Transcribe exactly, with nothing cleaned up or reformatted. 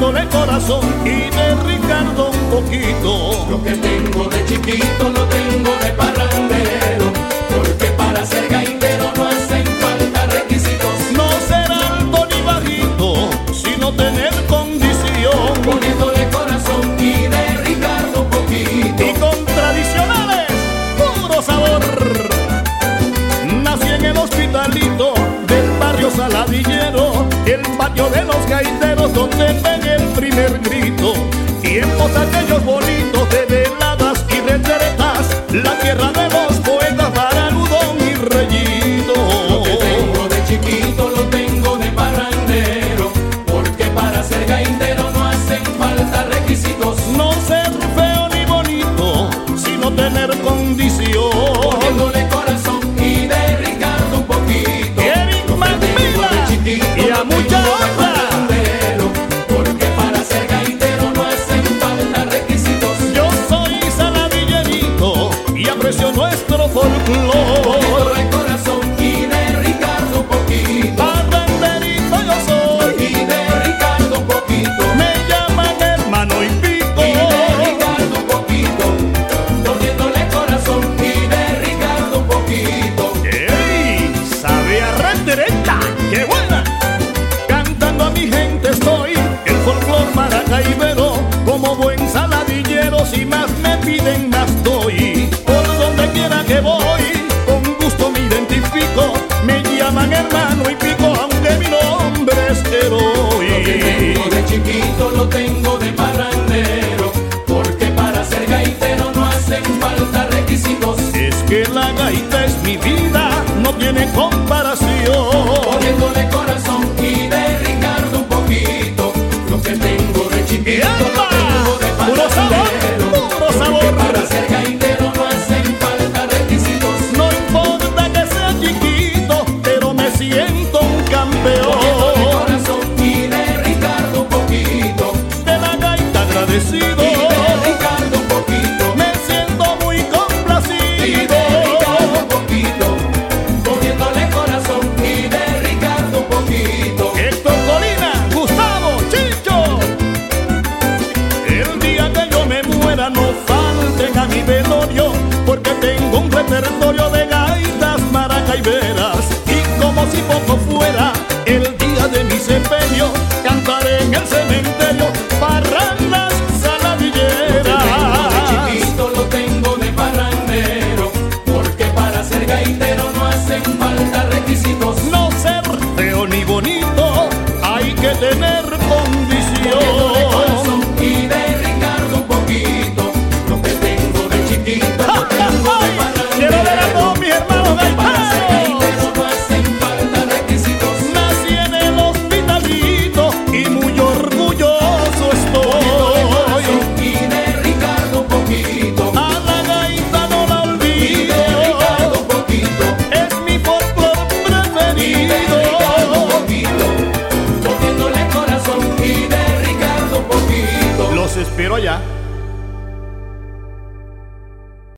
poniéndole corazón y de Ricardo un poquito. Lo que tengo de chiquito lo tengo de parrandero, porque para ser gaitero no hacen falta requisitos. No ser alto ni bajito, sino tener condición, poniéndole corazón y de Ricardo un poquito. Y con tradicionales, puro sabor. Nací en el hospitalito del barrio Saladillero, el patio de los gaiteros donde pegué el primer grito. Tiempos aquellos bonitos de veladas y recheretas, la tierra de los poetas para algodón y rellito. Lo que tengo de chiquito lo tengo de parrandero, porque para ser gaitero no hacen falta requisitos. No ser feo ni bonito, sino tener condición, poniéndole corazón y de Ricardo un poquito. Eric Macmillan y a mucha otra. Porque para ser gaitero no hacen falta requisitos. Yo soy saladillerito y aprecio nuestro folclore. Poniéndole corazón y de Ricardo un poquito. Parranderito yo soy y de Ricardo un poquito. Me llaman hermano y pico. Y de Ricardo un poquito. Poniéndole corazón y de Ricardo un poquito. ¡Ey! Sabe a rendereta, ¡qué buena! Cantando a mi gente estoy, el folclor maracaibero. Como buen saladillero, si más me piden más doy. Por donde quiera que voy, con gusto me identifico. Me llaman hermano y pico, aunque mi nombre es Heroy. Lo que tengo de chiquito lo tengo de parrandero, porque para ser gaitero no hacen falta requisitos. Es que la gaita es mi vida, no tiene comparación. Poniéndole corazón y de Ricardo un poquito. Lo que tengo de chiquito lo tengo de ¡Puro sabor! parrandero, ¡Puro sabor! porque para ser gaitero no hacen falta requisitos. No importa que sea chiquito, pero me siento un campeón. Poniéndole corazón y de Ricardo un poquito. De la gaita agradecido, Y de Ricardo un poquito. me siento muy Y complacido. de Ricardo un poquito. Poniéndole corazón y de Ricardo un poquito. Héctor Colina, Gustavo, Chicho. El día que yo me muera no falten a mi velorio, porque tengo un repertorio de gaitas maracaiberas. Y como si poco fuera, el día de mi sepelio cantaré en el cementerio parrandas saladilleras. De chiquito lo tengo de parrandero, porque para ser gaitero no hacen falta requisitos. No ser feo ni bonito, hay que tener Poniéndole corazón condición. y de Ricardo un poquito. Lo que tengo de chiquito lo tengo de Quiero ver a todos parrandero, mis hermanos porque para ser gaiteros. gaitero no hacen falta requisitos. Nací en el hospitalito y muy orgulloso Poniéndole corazón estoy. y de Ricardo un poquito. A la gaita no la Y de Ricardo olvido, un poquito. es mi folclor Y de Ricardo un preferido. poquito. Poniéndole corazón y de Ricardo un poquito. Los espero allá.